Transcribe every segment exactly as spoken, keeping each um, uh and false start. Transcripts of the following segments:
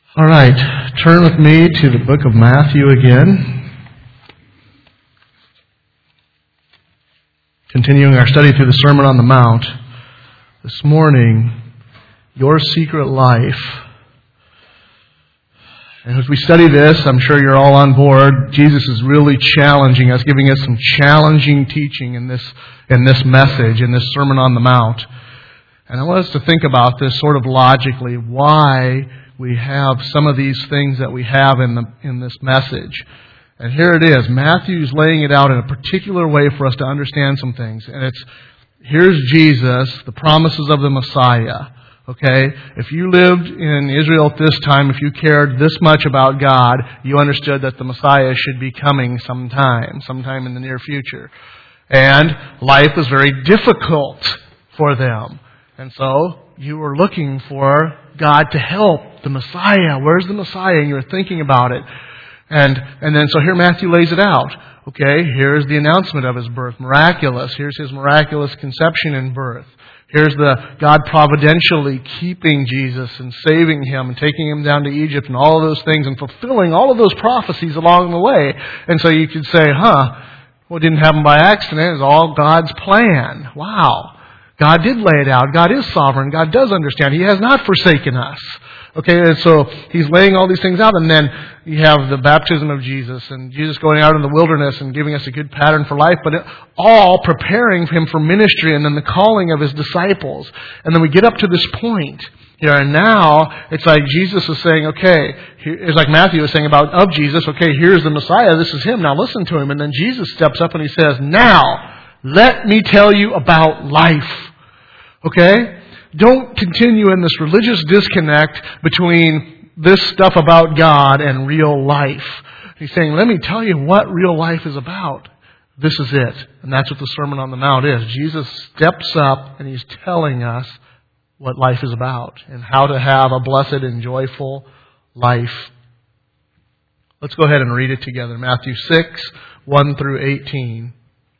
All right, turn with me to the book of Matthew again. Continuing our study through the Sermon on the Mount. This morning, your secret life. And as we study this, I'm sure you're all on board. Jesus is really challenging us, giving us some challenging teaching in this, in this message, in this Sermon on the Mount. And I want us to think about this sort of logically, why we have some of these things that we have in the in this message. And here it is. Matthew's laying it out in a particular way for us to understand some things. And it's, here's Jesus, the promises of the Messiah. Okay? If you lived in Israel at this time, if you cared this much about God, you understood that the Messiah should be coming sometime, sometime in the near future. And life was very difficult for them. And so you were looking for God to help the Messiah. Where's the Messiah? And you were thinking about it. And and then so here Matthew lays it out. Okay, here's the announcement of His birth. Miraculous. Here's His miraculous conception and birth. Here's the God providentially keeping Jesus and saving Him and taking Him down to Egypt and all of those things and fulfilling all of those prophecies along the way. And so you could say, huh, well, it didn't happen by accident. It's all God's plan. Wow. God did lay it out. God is sovereign. God does understand. He has not forsaken us. Okay, and so He's laying all these things out, and then you have the baptism of Jesus, and Jesus going out in the wilderness and giving us a good pattern for life, but it, all preparing Him for ministry, and then the calling of His disciples. And then we get up to this point here, and now it's like Jesus is saying, okay, it's like Matthew was saying about of Jesus, okay, here's the Messiah, this is Him, now listen to Him. And then Jesus steps up and He says, now, let me tell you about life. Okay? Don't continue in this religious disconnect between this stuff about God and real life. He's saying, let me tell you what real life is about. This is it. And that's what the Sermon on the Mount is. Jesus steps up and He's telling us what life is about and how to have a blessed and joyful life. Let's go ahead and read it together. Matthew six, one through eighteen.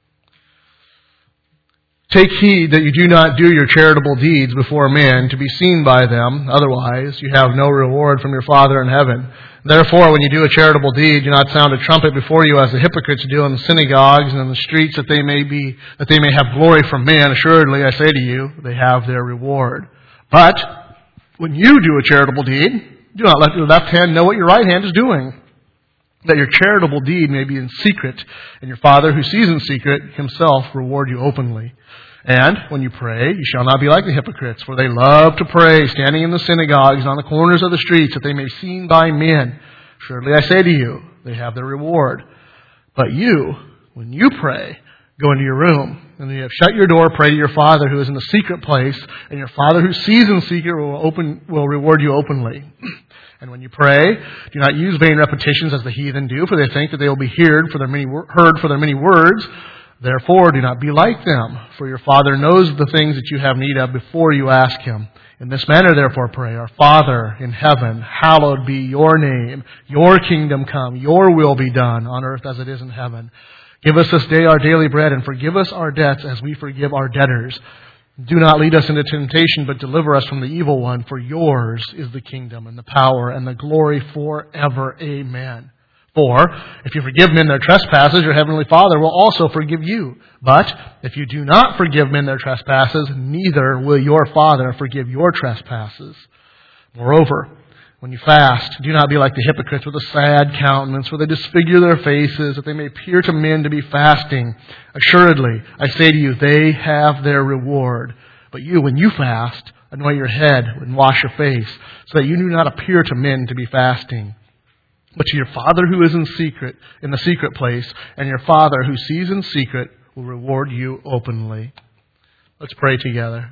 Take heed that you do not do your charitable deeds before men to be seen by them. Otherwise, you have no reward from your Father in heaven. Therefore, when you do a charitable deed, do not sound a trumpet before you as the hypocrites do in the synagogues and in the streets, that they may be, that they may have glory from men. Assuredly, I say to you, they have their reward. But when you do a charitable deed, do not let your left hand know what your right hand is doing, that your charitable deed may be in secret, and your Father who sees in secret Himself reward you openly. And when you pray, you shall not be like the hypocrites, for they love to pray, standing in the synagogues and on the corners of the streets, that they may be seen by men. Surely I say to you, they have their reward. But you, when you pray, go into your room, and when you have shut your door, pray to your Father who is in the secret place, and your Father who sees in secret will open will reward you openly. And when you pray, do not use vain repetitions as the heathen do, for they think that they will be heard for their many heard for their many words. Therefore, do not be like them, for your Father knows the things that you have need of before you ask Him. In this manner, therefore, pray, Our Father in heaven, hallowed be your name. Your kingdom come. Your will be done on earth as it is in heaven. Give us this day our daily bread, and forgive us our debts as we forgive our debtors. Do not lead us into temptation, but deliver us from the evil one. For yours is the kingdom and the power and the glory forever. Amen. For if you forgive men their trespasses, your heavenly Father will also forgive you. But if you do not forgive men their trespasses, neither will your Father forgive your trespasses. Moreover, when you fast, do not be like the hypocrites with a sad countenance, for they disfigure their faces, that they may appear to men to be fasting. Assuredly, I say to you, they have their reward. But you, when you fast, anoint your head and wash your face, so that you do not appear to men to be fasting, but to your Father who is in secret, in the secret place, and your Father who sees in secret will reward you openly. Let's pray together.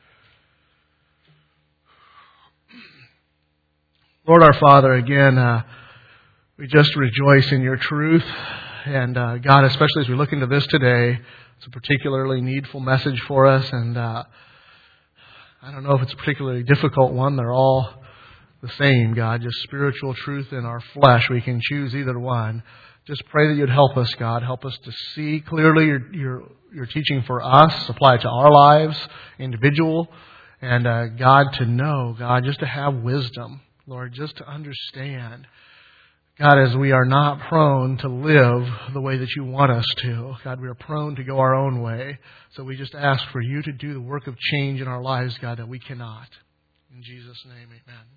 Lord our Father, again, uh, we just rejoice in your truth. And uh, God, especially as we look into this today, it's a particularly needful message for us. And uh, I don't know if it's a particularly difficult one. They're all the same, God, just spiritual truth in our flesh. We can choose either one. Just pray that you'd help us, God. Help us to see clearly your your, your teaching for us, apply it to our lives, individual, and uh, God, to know, God, just to have wisdom. Lord, just to understand, God, as we are not prone to live the way that you want us to. God, we are prone to go our own way. So we just ask for you to do the work of change in our lives, God, that we cannot. In Jesus' name,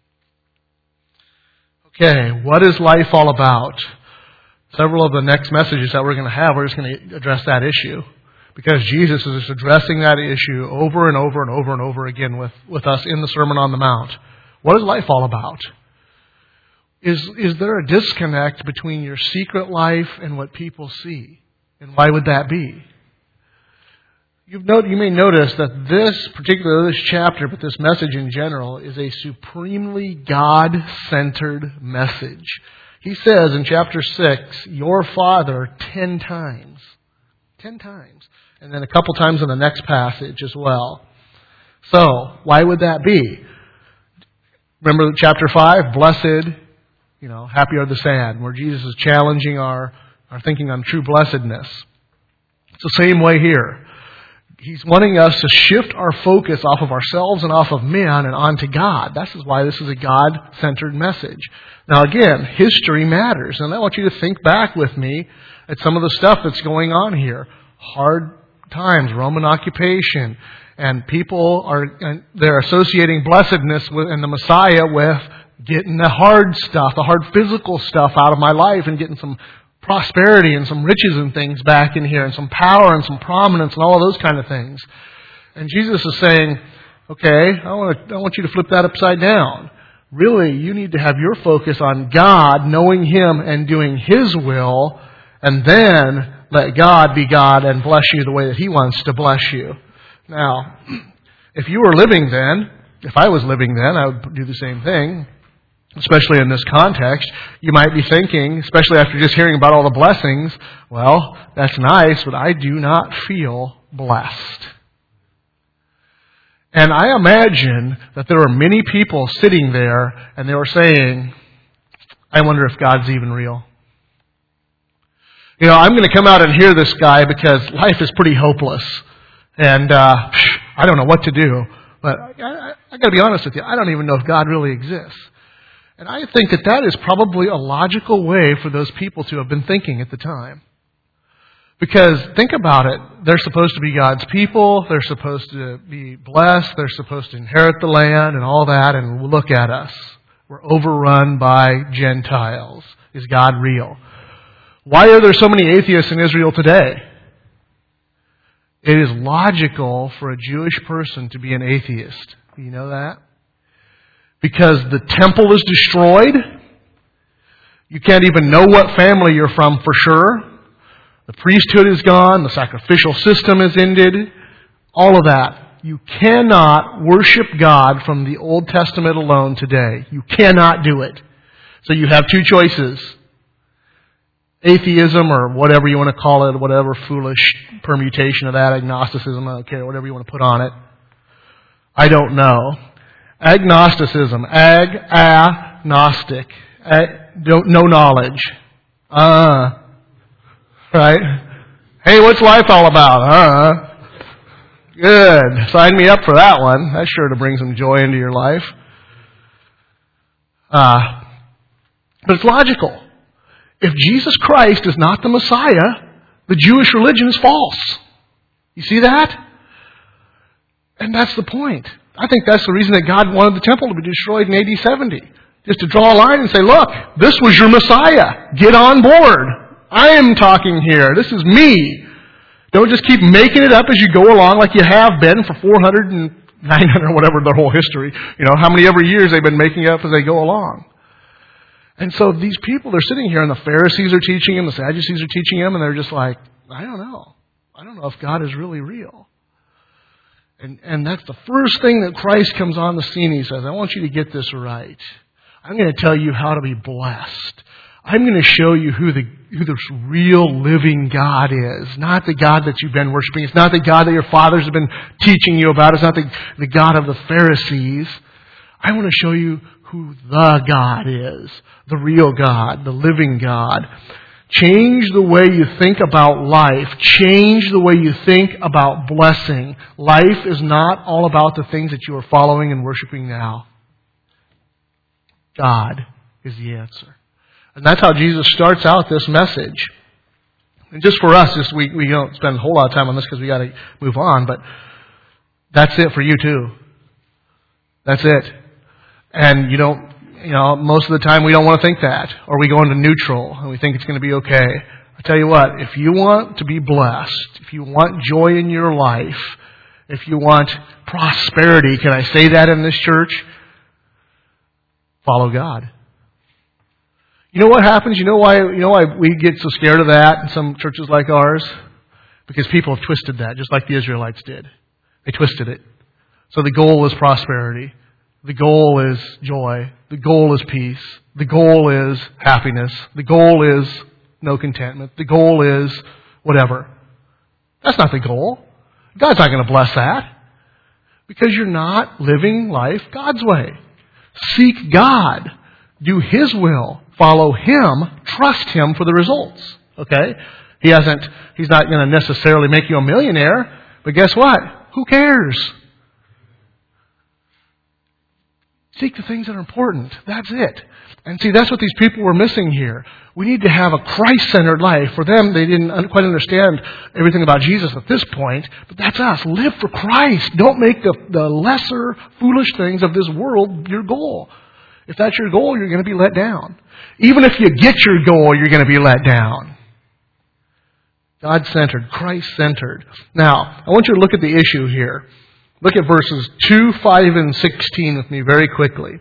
amen. Okay, what is life all about? Several of the next messages that we're going to have, we're just going to address that issue. Because Jesus is just addressing that issue over and over and over and over again with, with us in the Sermon on the Mount. What is life all about? Is, is there a disconnect between your secret life and what people see? And why would that be? You've note, you may notice that this, particularly this chapter, but this message in general, is a supremely God-centered message. He says in chapter six, your Father, ten times. Ten times. And then a couple times in the next passage as well. So, why would that be? Remember chapter five, blessed, you know, happy are the sad, where Jesus is challenging our, our thinking on true blessedness. It's the same way here. He's wanting us to shift our focus off of ourselves and off of man and onto God. This is why this is a God-centered message. Now again, history matters. And I want you to think back with me at some of the stuff that's going on here. Hard times, Roman occupation, and people are they're associating blessedness with, and the Messiah with getting the hard stuff, the hard physical stuff out of my life and getting some prosperity and some riches and things back in here and some power and some prominence and all of those kind of things. And Jesus is saying, okay, I want to, I want you to flip that upside down. Really, you need to have your focus on God, knowing Him and doing His will, and then let God be God and bless you the way that He wants to bless you. Now, if you were living then, if I was living then, I would do the same thing. Especially in this context, you might be thinking, especially after just hearing about all the blessings, well, that's nice, but I do not feel blessed. And I imagine that there were many people sitting there and they were saying, I wonder if God's even real. You know, I'm going to come out and hear this guy because life is pretty hopeless. And uh, I don't know what to do. But I, I, I got to be honest with you, I don't even know if God really exists. And I think that that is probably a logical way for those people to have been thinking at the time. Because think about it, they're supposed to be God's people, they're supposed to be blessed, they're supposed to inherit the land and all that, and look at us. We're overrun by Gentiles. Is God real? Why are there so many atheists in Israel today? It is logical for a Jewish person to be an atheist. Do you know that? Because the temple is destroyed. You can't even know what family you're from for sure. The priesthood is gone. The sacrificial system is ended. All of that. You cannot worship God from the Old Testament alone today. You cannot do it. So you have two choices. Atheism, or whatever you want to call it, whatever foolish permutation of that, agnosticism, I don't care, whatever you want to put on it. I don't know. Agnosticism. Ag, a, gnostic. Ag, don't, no knowledge. Uh, right? Hey, what's life all about? Uh, good. Sign me up for that one. That's sure to bring some joy into your life. Uh, but it's logical. If Jesus Christ is not the Messiah, the Jewish religion is false. You see that? And that's the point. I think that's the reason that God wanted the temple to be destroyed in A D seventy. Just to draw a line and say, look, this was your Messiah. Get on board. I am talking here. This is me. Don't just keep making it up as you go along like you have been for four hundred and nine hundred, whatever their whole history. You know, how many ever years they've been making it up as they go along. And so these people, they're sitting here and the Pharisees are teaching them, the Sadducees are teaching them, and they're just like, I don't know. I don't know if God is really real. And and that's the first thing that Christ comes on the scene. He says, I want you to get this right. I'm going to tell you how to be blessed. I'm going to show you who the who the real living God is. Not the God that you've been worshiping. It's not the God that your fathers have been teaching you about. It's not the, the God of the Pharisees. I want to show you who the God is. The real God. The living God. Change the way you think about life. Change the way you think about blessing. Life is not all about the things that you are following and worshiping now. God is the answer. And that's how Jesus starts out this message. And just for us, just we, we don't spend a whole lot of time on this because we got to move on, but that's it for you too. That's it. And you don't, you know, most of the time we don't want to think that, or we go into neutral and we think it's going to be okay. I tell you what, if you want to be blessed, if you want joy in your life, if you want prosperity, can I say that in this church? Follow God. You know what happens? You know why? You know why we get so scared of that in some churches like ours? Because people have twisted that, just like the Israelites did. They twisted it. So the goal is prosperity. The goal is joy. The goal is peace. The goal is happiness. The goal is no contentment. The goal is whatever. That's not the goal. God's not going to bless that. Because you're not living life God's way. Seek God. Do His will. Follow Him. Trust Him for the results. Okay? He hasn't, He's not going to necessarily make you a millionaire. But guess what? Who cares? Seek the things that are important. That's it. And see, that's what these people were missing here. We need to have a Christ-centered life. For them, they didn't quite understand everything about Jesus at this point. But that's us. Live for Christ. Don't make the, the lesser, foolish things of this world your goal. If that's your goal, you're going to be let down. Even if you get your goal, you're going to be let down. God-centered, Christ-centered. Now, I want you to look at the issue here. Look at verses two, five, and sixteen with me very quickly.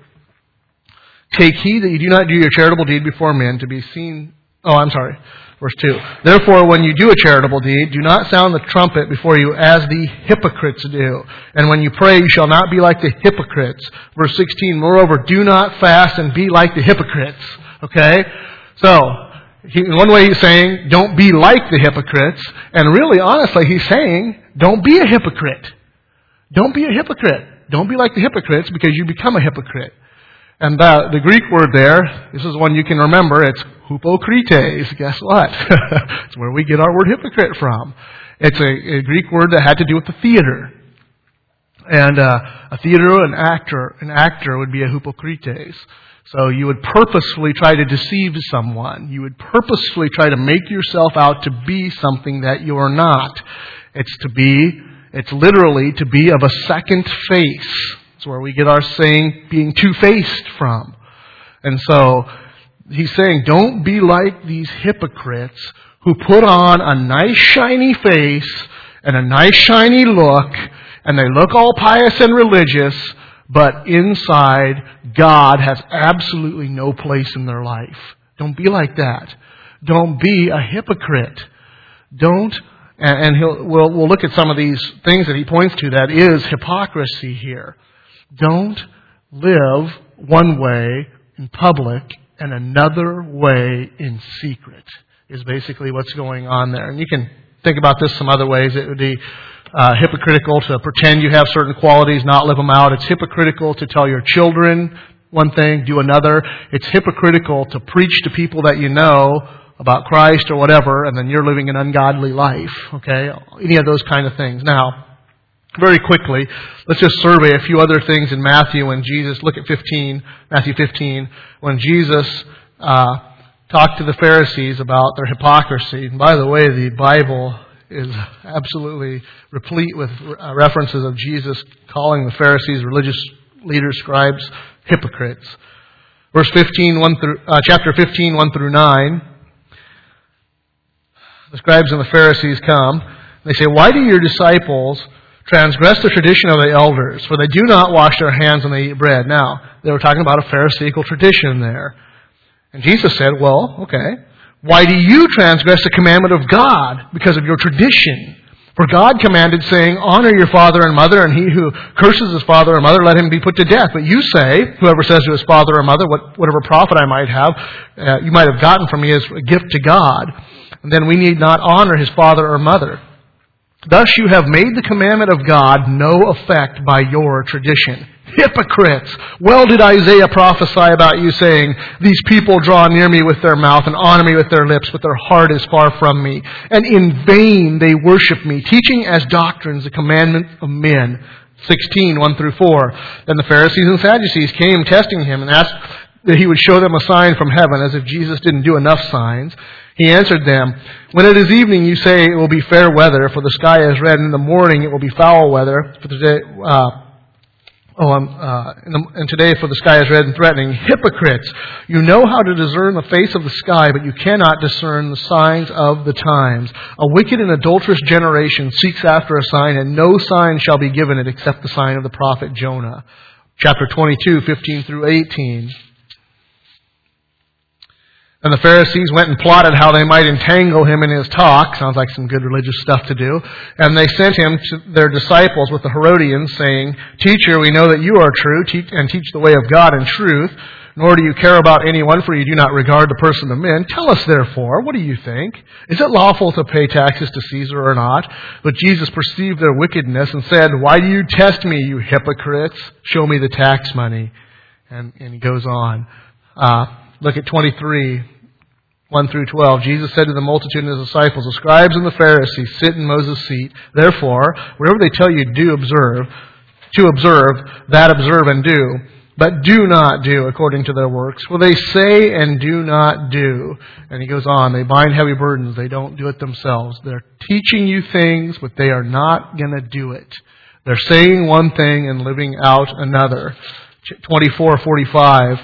Take heed that you do not do your charitable deed before men to be seen... Oh, I'm sorry. Verse two. Therefore, when you do a charitable deed, do not sound the trumpet before you as the hypocrites do. And when you pray, you shall not be like the hypocrites. Verse sixteen. Moreover, do not fast and be like the hypocrites. Okay? So, he, in one way he's saying, don't be like the hypocrites. And really, honestly, he's saying, don't be a hypocrite. Don't be a hypocrite. Don't be like the hypocrites because you become a hypocrite. And the, the Greek word there, this is one you can remember, it's hypokrites. Guess what? It's where we get our word hypocrite from. It's a, a Greek word that had to do with the theater. And uh, a theater, an actor, an actor would be a hypokrites. So you would purposefully try to deceive someone. You would purposefully try to make yourself out to be something that you're not. It's to be... It's literally to be of a second face. It's where we get our saying being two-faced from. And so he's saying, don't be like these hypocrites who put on a nice shiny face and a nice shiny look, and they look all pious and religious, but inside God has absolutely no place in their life. Don't be like that. Don't be a hypocrite. Don't And he'll, we'll, we'll look at some of these things that he points to that is hypocrisy here. Don't live one way in public and another way in secret is basically what's going on there. And you can think about this some other ways. It would be uh, hypocritical to pretend you have certain qualities, not live them out. It's hypocritical to tell your children one thing, do another. It's hypocritical to preach to people that you know about Christ or whatever, and then you're living an ungodly life, okay? Any of those kind of things. Now, very quickly, let's just survey a few other things in Matthew when Jesus, look at fifteen, Matthew fifteen, when Jesus uh, talked to the Pharisees about their hypocrisy. And by the way, the Bible is absolutely replete with uh, references of Jesus calling the Pharisees, religious leaders, scribes, hypocrites. Verse fifteen, one through, uh, chapter fifteen, one through nine. The scribes and the Pharisees come. They say, why do your disciples transgress the tradition of the elders? For they do not wash their hands when they eat bread. Now, they were talking about a Pharisaical tradition there. And Jesus said, well, okay, why do you transgress the commandment of God because of your tradition? For God commanded, saying, honor your father and mother, and he who curses his father or mother, let him be put to death. But you say, whoever says to his father or mother, what, whatever profit I might have, uh, you might have gotten from me as a gift to God, and then we need not honor his father or mother. Thus you have made the commandment of God no effect by your tradition. Hypocrites! Well did Isaiah prophesy about you, saying, these people draw near me with their mouth and honor me with their lips, but their heart is far from me. And in vain they worship me, teaching as doctrines the commandment of men. sixteen, one through four. Then the Pharisees and Sadducees came testing him and asked that he would show them a sign from heaven, as if Jesus didn't do enough signs. He answered them, "When it is evening, you say it will be fair weather, for the sky is red, and in the morning it will be foul weather. For today, uh, oh, um, uh, in the, and today, for the sky is red and threatening. Hypocrites! You know how to discern the face of the sky, but you cannot discern the signs of the times. A wicked and adulterous generation seeks after a sign, and no sign shall be given it except the sign of the prophet Jonah." Chapter twenty-two, fifteen through eighteen. And the Pharisees went and plotted how they might entangle him in his talk. Sounds like some good religious stuff to do. And they sent him to their disciples with the Herodians, saying, "Teacher, we know that you are true and teach the way of God in truth, nor do you care about anyone, for you do not regard the person of men. Tell us, therefore, what do you think? Is it lawful to pay taxes to Caesar or not?" But Jesus perceived their wickedness and said, "Why do you test me, you hypocrites? Show me the tax money." And, and he goes on. Uh, look at twenty-three. one through twelve. Jesus said to the multitude and his disciples, "The scribes and the Pharisees sit in Moses' seat. Therefore, whatever they tell you do observe, to observe, that observe and do. But do not do according to their works, for they say and do not do." And he goes on, "They bind heavy burdens, they don't do it themselves. They're teaching you things, but they are not going to do it. They're saying one thing and living out another." twenty-four forty-five.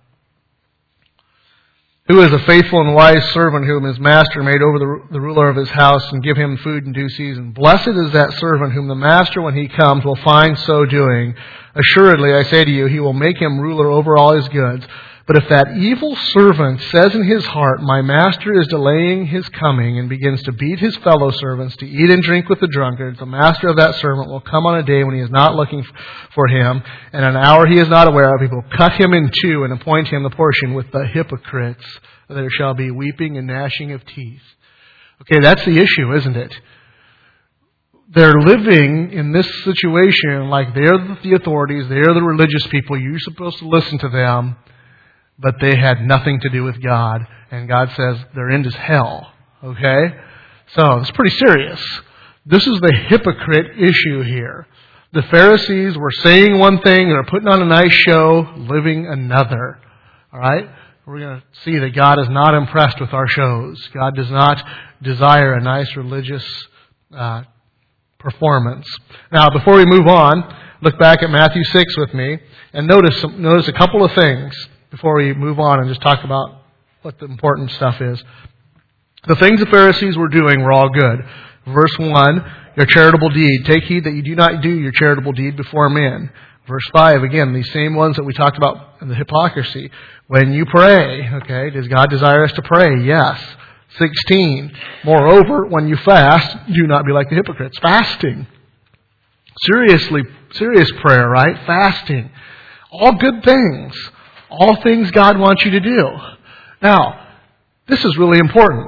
"Who is a faithful and wise servant whom his master made over the, the ruler of his house and give him food in due season? Blessed is that servant whom the master, when he comes, will find so doing. Assuredly, I say to you, he will make him ruler over all his goods. But if that evil servant says in his heart, 'My master is delaying his coming,' and begins to beat his fellow servants, to eat and drink with the drunkards, the master of that servant will come on a day when he is not looking for him, and an hour he is not aware of. He will cut him in two and appoint him the portion with the hypocrites. There shall be weeping and gnashing of teeth." Okay, that's the issue, isn't it? They're living in this situation like they're the authorities, they're the religious people, you're supposed to listen to them. But they had nothing to do with God. And God says their end is hell. Okay? So, it's pretty serious. This is the hypocrite issue here. The Pharisees were saying one thing, they're putting on a nice show, living another. Alright? We're going to see that God is not impressed with our shows. God does not desire a nice religious uh, performance. Now, before we move on, look back at Matthew six with me, and notice, notice a couple of things before we move on and just talk about what the important stuff is. The things the Pharisees were doing were all good. Verse one, your charitable deed. Take heed that you do not do your charitable deed before men. Verse five, again, these same ones that we talked about in the hypocrisy. When you pray, okay, does God desire us to pray? Yes. sixteen, moreover, when you fast, do not be like the hypocrites. Fasting. Seriously, serious prayer, right? Fasting. All good things. All things God wants you to do. Now, this is really important.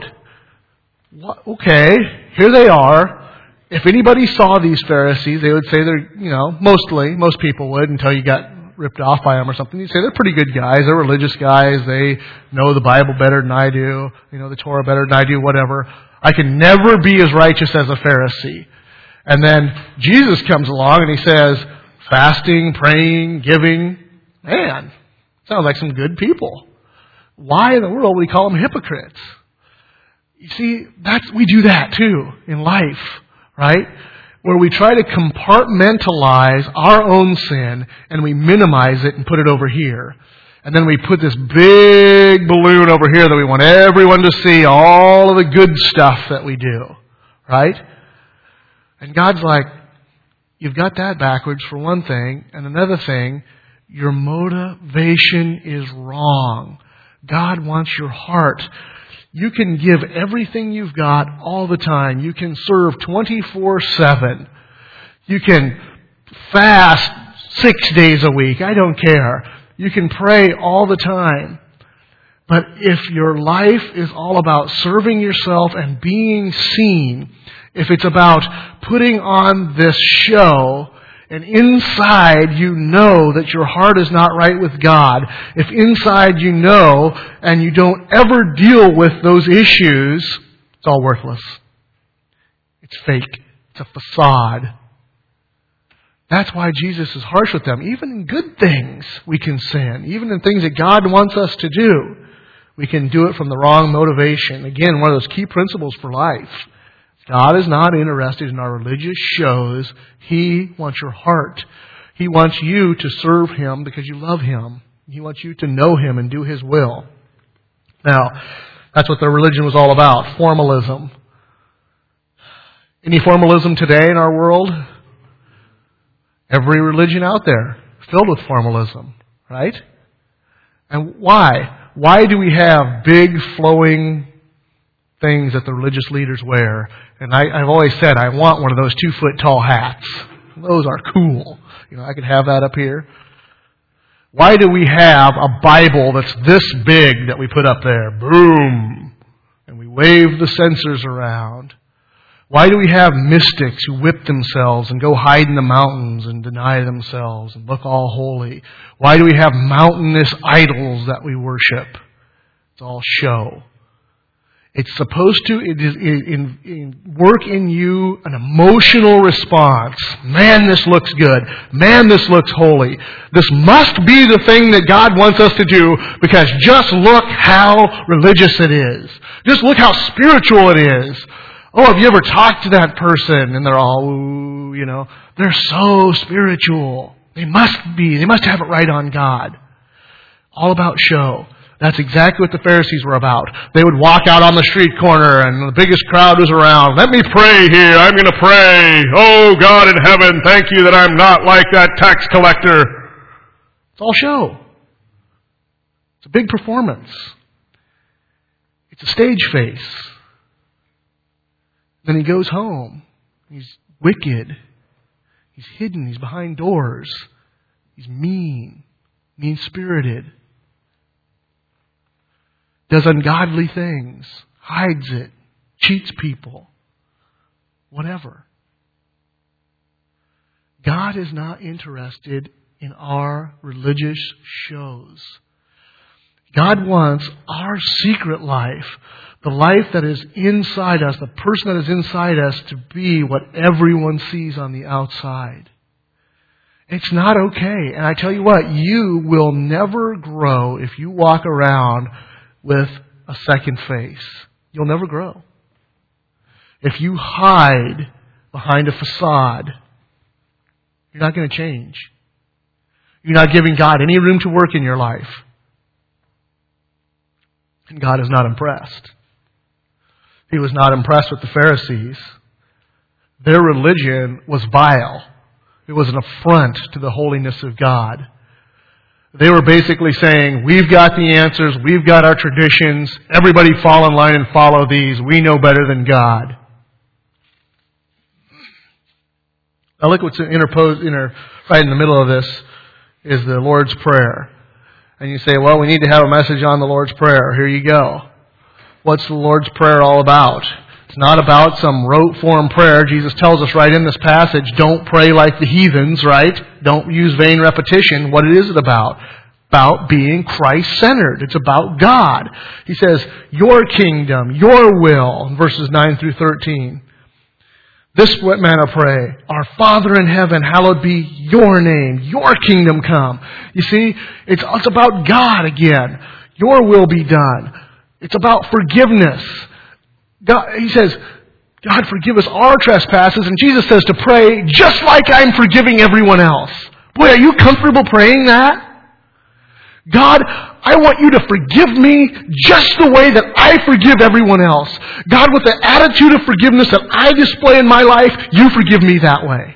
Okay, here they are. If anybody saw these Pharisees, they would say they're, you know, mostly, most people would until you got ripped off by them or something. You'd say they're pretty good guys. They're religious guys. They know the Bible better than I do. You know, the Torah better than I do, whatever. I can never be as righteous as a Pharisee. And then Jesus comes along and he says, fasting, praying, giving. Man, sounds like some good people. Why in the world would we call them hypocrites? You see, that's we do that too in life, right? Where we try to compartmentalize our own sin and we minimize it and put it over here. And then we put this big balloon over here that we want everyone to see all of the good stuff that we do, right? And God's like, you've got that backwards for one thing. And another thing, your motivation is wrong. God wants your heart. You can give everything you've got all the time. You can serve twenty-four seven. You can fast six days a week. I don't care. You can pray all the time. But if your life is all about serving yourself and being seen, if it's about putting on this show, and inside you know that your heart is not right with God, if inside you know and you don't ever deal with those issues, it's all worthless. It's fake. It's a facade. That's why Jesus is harsh with them. Even in good things, we can sin. Even in things that God wants us to do, we can do it from the wrong motivation. Again, one of those key principles for life. God is not interested in our religious shows. He wants your heart. He wants you to serve Him because you love Him. He wants you to know Him and do His will. Now, that's what their religion was all about, formalism. Any formalism today in our world? Every religion out there filled with formalism, right? And why? Why do we have big flowing things that the religious leaders wear? And I, I've always said I want one of those two foot tall hats. Those are cool. You know, I could have that up here. Why do we have a Bible that's this big that we put up there? Boom! And we wave the censers around. Why do we have mystics who whip themselves and go hide in the mountains and deny themselves and look all holy? Why do we have mountainous idols that we worship? It's all show. It's supposed to it is, in, in, work in you an emotional response. Man, this looks good. Man, this looks holy. This must be the thing that God wants us to do because just look how religious it is. Just look how spiritual it is. Oh, have you ever talked to that person? And they're all, ooh, you know, they're so spiritual. They must be. They must have it right on God. All about show. That's exactly what the Pharisees were about. They would walk out on the street corner and the biggest crowd was around. Let me pray here. I'm going to pray. Oh, God in heaven, thank you that I'm not like that tax collector. It's all show. It's a big performance. It's a stage face. Then he goes home. He's wicked. He's hidden. He's behind doors. He's mean. Mean-spirited. Does ungodly things. Hides it. Cheats people. Whatever. God is not interested in our religious shows. God wants our secret life, the life that is inside us, the person that is inside us, to be what everyone sees on the outside. It's not okay. And I tell you what, you will never grow if you walk around with a second face. You'll never grow. If you hide behind a facade, you're not going to change. You're not giving God any room to work in your life. And God is not impressed. He was not impressed with the Pharisees. Their religion was vile. It was an affront to the holiness of God. They were basically saying, we've got the answers, we've got our traditions, everybody fall in line and follow these, we know better than God. Now look what's interposed, inter, right in the middle of this is the Lord's Prayer. And you say, well, we need to have a message on the Lord's Prayer. Here you go. What's the Lord's Prayer all about? It's not about some rote form prayer. Jesus tells us right in this passage, don't pray like the heathens, right? Don't use vain repetition. What is it about? About being Christ-centered. It's about God. He says, your kingdom, your will, in verses nine through thirteen. This what manner pray, our Father in heaven, hallowed be your name, your kingdom come. You see, it's, it's about God again. Your will be done. It's about forgiveness. God, he says, God forgive us our trespasses, and Jesus says to pray just like I'm forgiving everyone else. Boy, are you comfortable praying that? God, I want you to forgive me just the way that I forgive everyone else. God, with the attitude of forgiveness that I display in my life, you forgive me that way.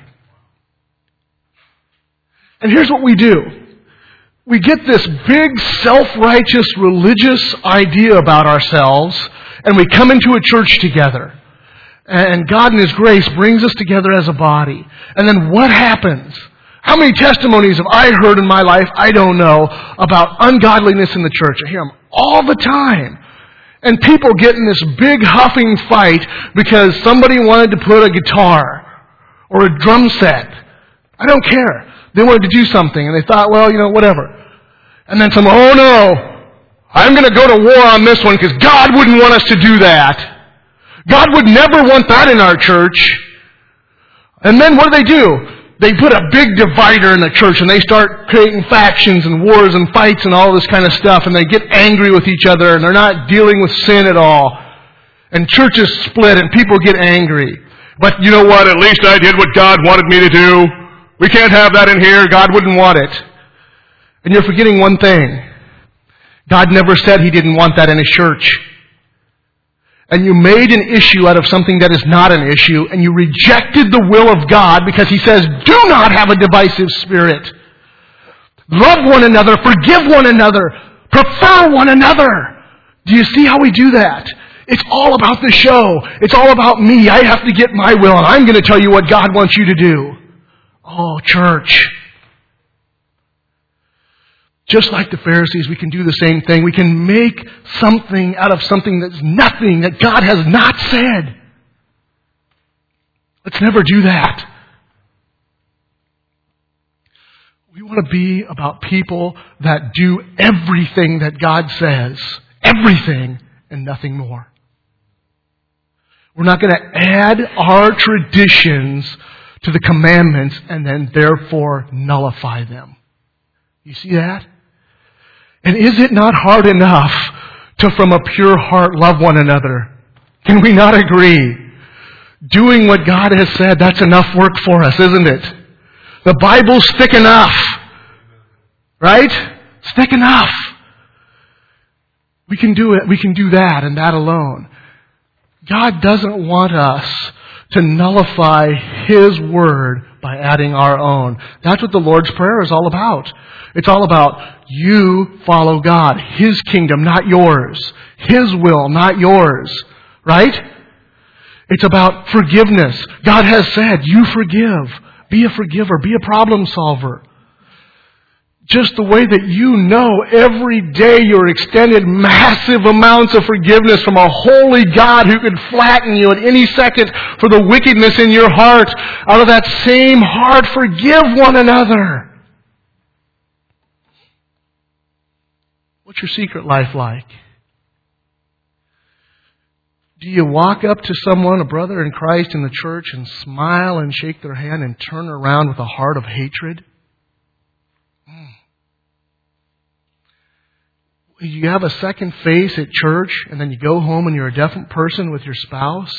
And here's what we do. We get this big, self-righteous, religious idea about ourselves, and we come into a church together. And God in His grace brings us together as a body. And then what happens? How many testimonies have I heard in my life, I don't know, about ungodliness in the church? I hear them all the time. And people get in this big huffing fight because somebody wanted to put a guitar or a drum set. I don't care. They wanted to do something and they thought, well, you know, whatever. And then someone, oh no, I'm going to go to war on this one because God wouldn't want us to do that. God would never want that in our church. And then what do they do? They put a big divider in the church and they start creating factions and wars and fights and all this kind of stuff, and they get angry with each other and they're not dealing with sin at all. And churches split and people get angry. But you know what? At least I did what God wanted me to do. We can't have that in here. God wouldn't want it. And you're forgetting one thing. God never said He didn't want that in His church. And you made an issue out of something that is not an issue, and you rejected the will of God because He says, do not have a divisive spirit. Love one another, forgive one another, prefer one another. Do you see how we do that? It's all about the show. It's all about me. I have to get my will, and I'm going to tell you what God wants you to do. Oh, church. Just like the Pharisees, we can do the same thing. We can make something out of something that's nothing, that God has not said. Let's never do that. We want to be about people that do everything that God says. Everything and nothing more. We're not going to add our traditions to the commandments and then therefore nullify them. You see that? And is it not hard enough to, from a pure heart, love one another? Can we not agree? Doing what God has said, that's enough work for us, isn't it? The Bible's thick enough. Right? It's thick enough. We can do it. We can do that and that alone. God doesn't want us to nullify His Word by adding our own. That's what the Lord's Prayer is all about. It's all about you follow God. His kingdom, not yours. His will, not yours. Right? It's about forgiveness. God has said, you forgive. Be a forgiver. Be a problem solver. Just the way that you know every day you're extended massive amounts of forgiveness from a holy God who could flatten you at any second for the wickedness in your heart. Out of that same heart, forgive one another. What's your secret life like? Do you walk up to someone, a brother in Christ in the church, and smile and shake their hand and turn around with a heart of hatred? You have a second face at church, and then you go home and you're a different person with your spouse?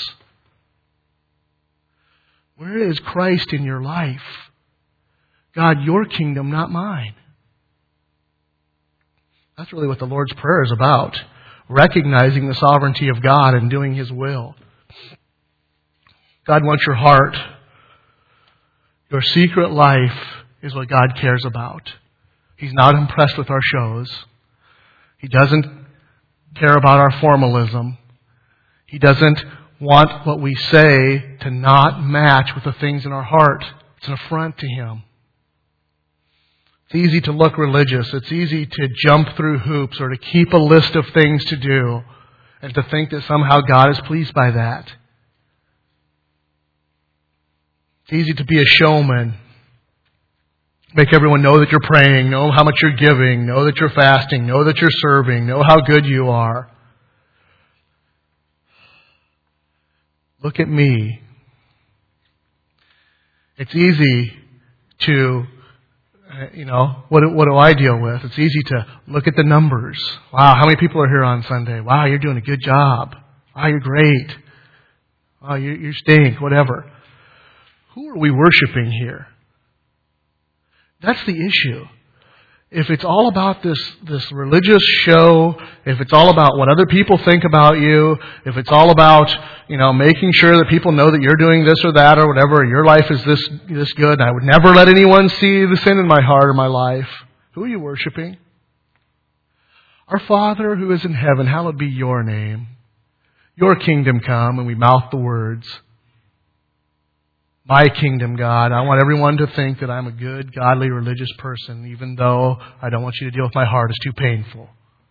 Where is Christ in your life? God, your kingdom, not mine. That's really what the Lord's Prayer is about. Recognizing the sovereignty of God and doing His will. God wants your heart. Your secret life is what God cares about. He's not impressed with our shows. He doesn't care about our formalism. He doesn't want what we say to not match with the things in our heart. It's an affront to Him. It's easy to look religious. It's easy to jump through hoops or to keep a list of things to do and to think that somehow God is pleased by that. It's easy to be a showman. Make everyone know that you're praying, know how much you're giving, know that you're fasting, know that you're serving, know how good you are. Look at me. It's easy to, you know, what, what do I deal with? It's easy to look at the numbers. Wow, how many people are here on Sunday? Wow, you're doing a good job. Wow, you're great. Wow, you, you stink, whatever. Who are we worshiping here? That's the issue. If it's all about this, this religious show, if it's all about what other people think about you, if it's all about, you know, making sure that people know that you're doing this or that or whatever, or your life is this this good, and I would never let anyone see the sin in my heart or my life, who are you worshiping? Our Father who is in heaven, hallowed be your name. Your kingdom come, and we mouth the words. My kingdom, God. I want everyone to think that I'm a good, godly, religious person, even though I don't want you to deal with my heart. It's too painful.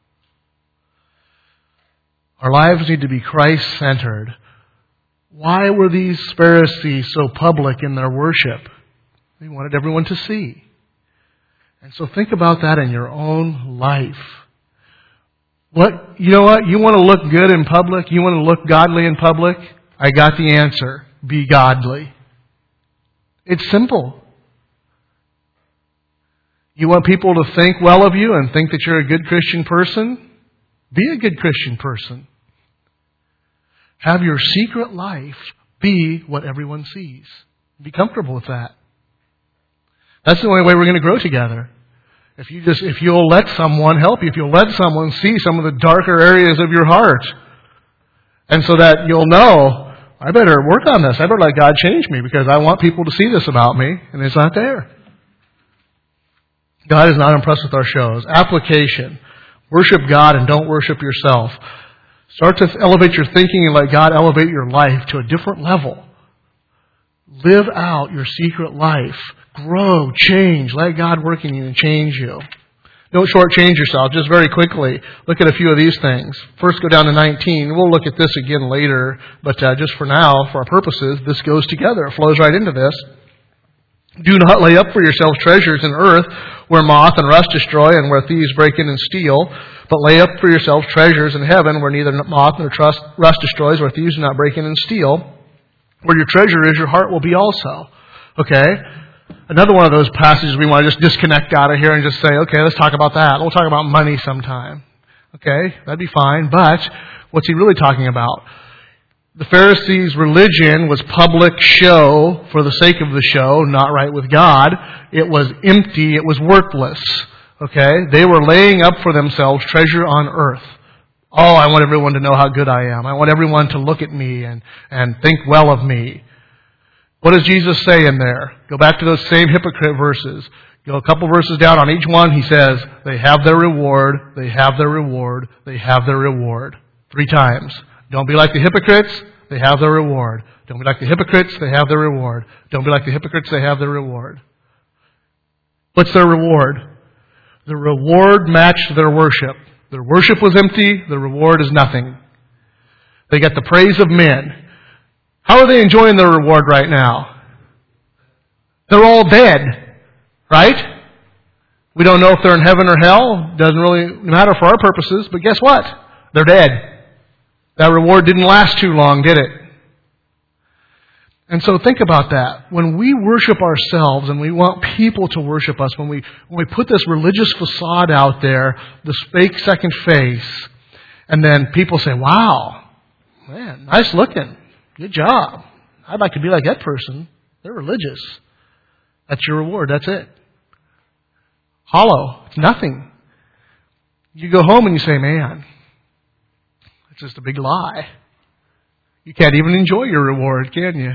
Our lives need to be Christ-centered. Why were these Pharisees so public in their worship? They wanted everyone to see. And so think about that in your own life. What, you know what? You want to look good in public? You want to look godly in public? I got the answer. Be godly. It's simple. You want people to think well of you and think that you're a good Christian person? Be a good Christian person. Have your secret life be what everyone sees. Be comfortable with that. That's the only way we're going to grow together. If you just, if you'll let someone help you, if you'll let someone see some of the darker areas of your heart, and so that you'll know, I better work on this. I better let God change me because I want people to see this about me, and it's not there. God is not impressed with our shows. Application. Worship God and don't worship yourself. Start to elevate your thinking and let God elevate your life to a different level. Live out your secret life. Grow, change. Let God work in you and change you. Don't shortchange yourself. Just very quickly, look at a few of these things. First, go down to nineteen. We'll look at this again later, but uh, just for now, for our purposes, this goes together. It flows right into this. Do not lay up for yourselves treasures in earth, where moth and rust destroy and where thieves break in and steal, but lay up for yourselves treasures in heaven, where neither moth nor rust destroys, where thieves do not break in and steal. Where your treasure is, your heart will be also. Okay? Another one of those passages we want to just disconnect out of here and just say, okay, let's talk about that. We'll talk about money sometime. Okay? That'd be fine. But what's he really talking about? The Pharisees' religion was public show for the sake of the show, not right with God. It was empty. It was worthless. Okay? They were laying up for themselves treasure on earth. Oh, I want everyone to know how good I am. I want everyone to look at me and, and think well of me. What does Jesus say in there? Go back to those same hypocrite verses. Go a couple verses down on each one. He says, they have their reward, they have their reward, they have their reward. Three times. Don't be like the hypocrites, they have their reward. Don't be like the hypocrites, they have their reward. Don't be like the hypocrites, they have their reward. What's their reward? The reward matched their worship. Their worship was empty, the reward is nothing. They got the praise of men. How are they enjoying their reward right now? They're all dead, right? We don't know if they're in heaven or hell. Doesn't really matter for our purposes, but guess what? They're dead. That reward didn't last too long, did it? And so think about that. When we worship ourselves and we want people to worship us, when we when we put this religious facade out there, this fake second face, and then people say, wow, man, nice looking. Good job. I'd like to be like that person. They're religious. That's your reward. That's it. Hollow. It's nothing. You go home and you say, man, it's just a big lie. You can't even enjoy your reward, can you?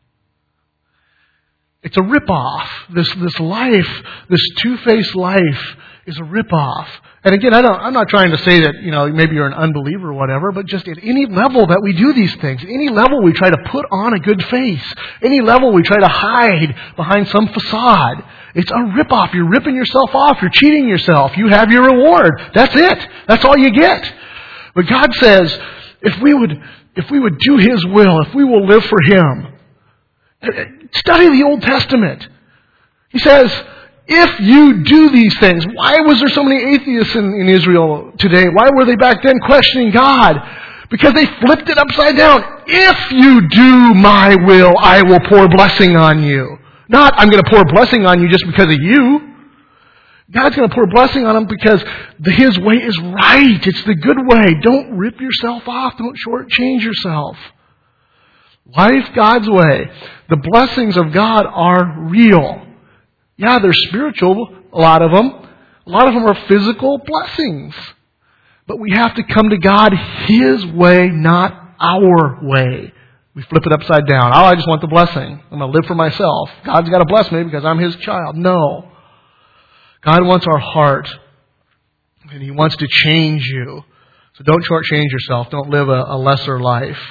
It's a ripoff. This this life, this two-faced life is a ripoff. And again, I don't, I'm not trying to say that, you know, maybe you're an unbeliever or whatever, but just at any level that we do these things, any level we try to put on a good face, any level we try to hide behind some facade, it's a ripoff. You're ripping yourself off. You're cheating yourself. You have your reward. That's it. That's all you get. But God says, if we would, if we would do His will, if we will live for Him, study the Old Testament. He says, if you do these things, why was there so many atheists in, in Israel today? Why were they back then questioning God? Because they flipped it upside down. If you do my will, I will pour blessing on you. Not, I'm going to pour blessing on you just because of you. God's going to pour blessing on them because the, His way is right. It's the good way. Don't rip yourself off. Don't shortchange yourself. Life God's way. The blessings of God are real. Yeah, they're spiritual, a lot of them. A lot of them are physical blessings. But we have to come to God His way, not our way. We flip it upside down. Oh, I just want the blessing. I'm going to live for myself. God's got to bless me because I'm His child. No. God wants our heart. And He wants to change you. So don't shortchange yourself. Don't live a, a lesser life.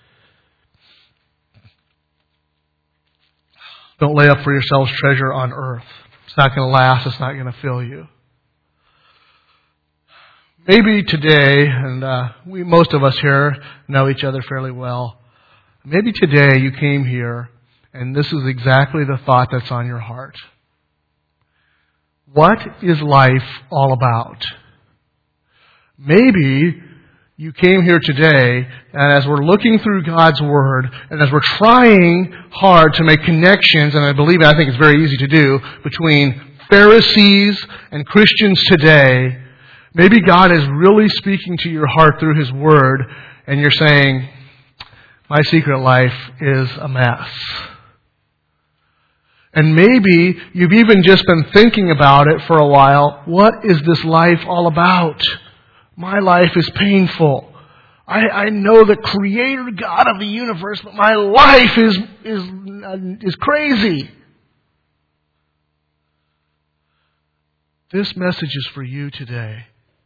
Don't lay up for yourselves treasure on earth. It's not going to last. It's not going to fill you. Maybe today, and uh, we most of us here know each other fairly well. Maybe today you came here, and this is exactly the thought that's on your heart. What is life all about? Maybe you came here today, and as we're looking through God's Word, and as we're trying hard to make connections, and I believe, I think it's very easy to do, between Pharisees and Christians today, maybe God is really speaking to your heart through His Word, and you're saying, my secret life is a mess. And maybe you've even just been thinking about it for a while. What is this life all about? My life is painful. I, I know the Creator God of the universe, but my life is, is, is crazy. This message is for you today.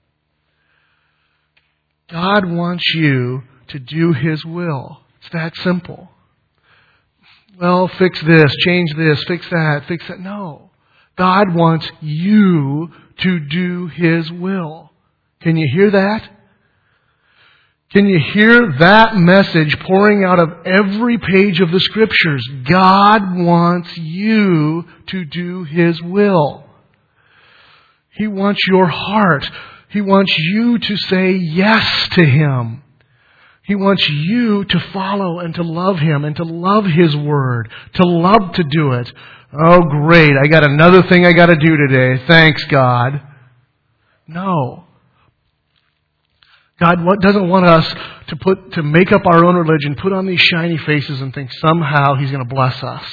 God wants you to do His will. It's that simple. Well, fix this, change this, fix that, fix that. No. God wants you to do His will. Can you hear that? Can you hear that message pouring out of every page of the Scriptures? God wants you to do His will. He wants your heart. He wants you to say yes to Him. He wants you to follow and to love Him and to love His Word, to love to do it. Oh, great, I got another thing I got to do today. Thanks, God. No. God doesn't want us to put to make up our own religion, put on these shiny faces and think somehow He's going to bless us.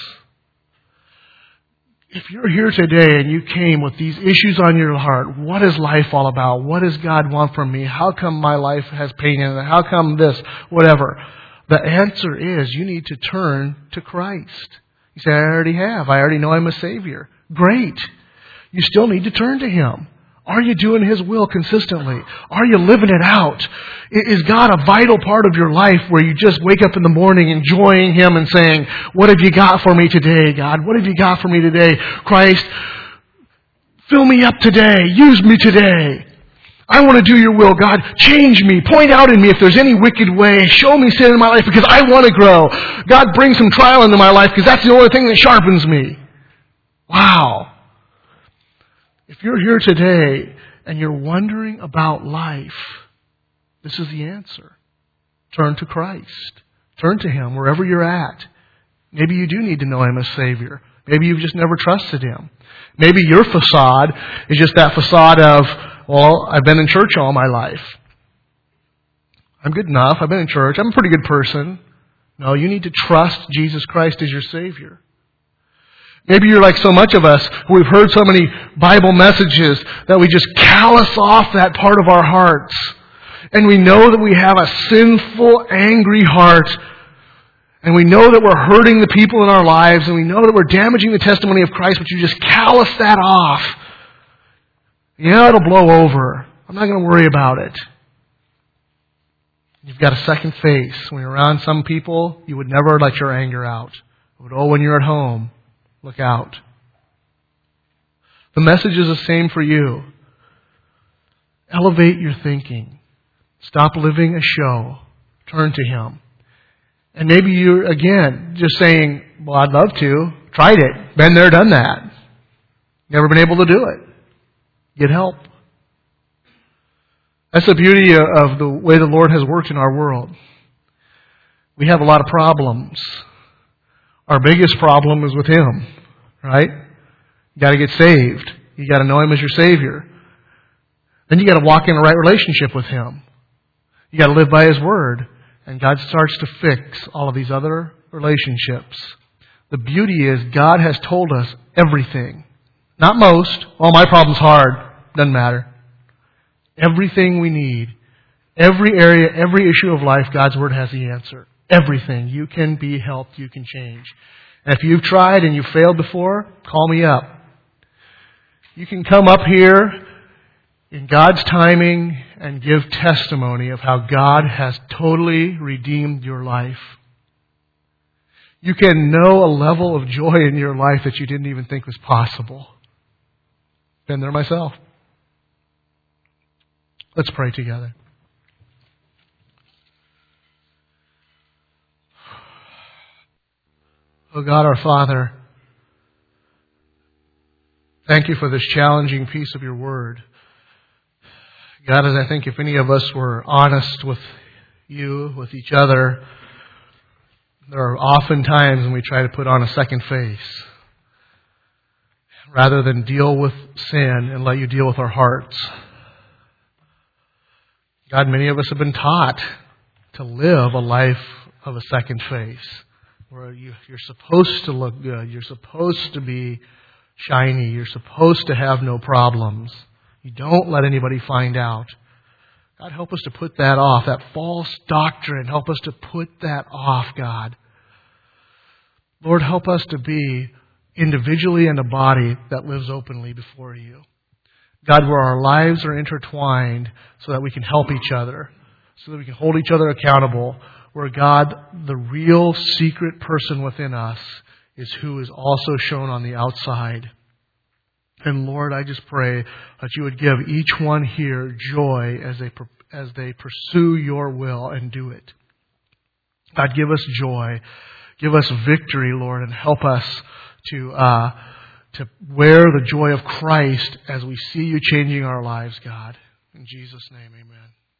If you're here today and you came with these issues on your heart, what is life all about? What does God want from me? How come my life has pain in it? How come this? Whatever. The answer is you need to turn to Christ. You say, I already have. I already know I'm a Savior. Great. You still need to turn to Him. Are you doing His will consistently? Are you living it out? Is God a vital part of your life where you just wake up in the morning enjoying Him and saying, what have you got for me today, God? What have you got for me today? Christ, fill me up today. Use me today. I want to do your will, God. Change me. Point out in me if there's any wicked way. Show me sin in my life because I want to grow. God, bring some trial into my life because that's the only thing that sharpens me. Wow. If you're here today and you're wondering about life, this is the answer. Turn to Christ. Turn to Him wherever you're at. Maybe you do need to know Him as Savior. Maybe you've just never trusted Him. Maybe your facade is just that facade of, well, I've been in church all my life. I'm good enough. I've been in church. I'm a pretty good person. No, you need to trust Jesus Christ as your Savior. Maybe you're like so much of us who we've heard so many Bible messages that we just callous off that part of our hearts. And we know that we have a sinful, angry heart. And we know that we're hurting the people in our lives. And we know that we're damaging the testimony of Christ. But you just callous that off. Yeah, it'll blow over. I'm not going to worry about it. You've got a second face. When you're around some people, you would never let your anger out. But oh, when you're at home, look out. The message is the same for you. Elevate your thinking. Stop living a show. Turn to Him. And maybe you're, again, just saying, well, I'd love to. Tried it. Been there, done that. Never been able to do it. Get help. That's the beauty of the way the Lord has worked in our world. We have a lot of problems. Our biggest problem is with Him, right? You got to get saved. You got to know Him as your Savior. Then you got to walk in a right relationship with Him. You got to live by His Word. And God starts to fix all of these other relationships. The beauty is God has told us everything. Not most. Oh, my problem's hard. Doesn't matter. Everything we need. Every area, every issue of life, God's Word has the answer. Everything. You can be helped. You can change. And if you've tried and you've failed before, call me up. You can come up here in God's timing and give testimony of how God has totally redeemed your life. You can know a level of joy in your life that you didn't even think was possible. Been there myself. Let's pray together. Oh God, our Father, thank You for this challenging piece of Your Word. God, as I think if any of us were honest with You, with each other, there are often times when we try to put on a second face. rather than deal with sin and let you deal with our hearts. God, many of us have been taught to live a life of a second face, where you, you're supposed to look good, you're supposed to be shiny, you're supposed to have no problems. You don't let anybody find out. God, help us to put that off, that false doctrine. Help us to put that off, God. Lord, help us to be individually in a body that lives openly before you. God, where our lives are intertwined so that we can help each other, so that we can hold each other accountable, where God, the real secret person within us, is who is also shown on the outside. And Lord, I just pray that you would give each one here joy as they as they pursue your will and do it. God, give us joy. Give us victory, Lord, and help us to uh, to wear the joy of Christ as we see you changing our lives, God. In Jesus' name, amen.